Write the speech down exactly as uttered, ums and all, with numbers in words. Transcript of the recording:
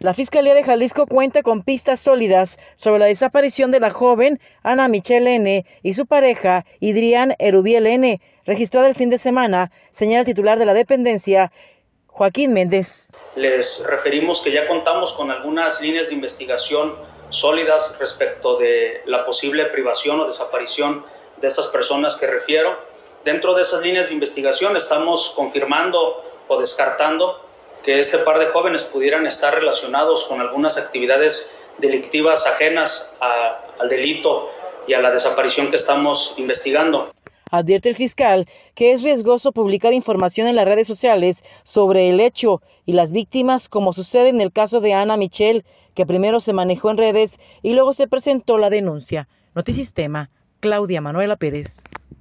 La Fiscalía de Jalisco cuenta con pistas sólidas sobre la desaparición de la joven Ana Michelle N. y su pareja Idrián Erubiel N., registrada el fin de semana, señala el titular de la dependencia, Joaquín Méndez. Les referimos que ya contamos con algunas líneas de investigación sólidas respecto de la posible privación o desaparición de estas personas que refiero. Dentro de esas líneas de investigación estamos confirmando o descartando que este par de jóvenes pudieran estar relacionados con algunas actividades delictivas ajenas a, al delito y a la desaparición que estamos investigando. Advierte el fiscal que es riesgoso publicar información en las redes sociales sobre el hecho y las víctimas, como sucede en el caso de Ana Michelle, que primero se manejó en redes y luego se presentó la denuncia. Notisistema, Claudia Manuela Pérez.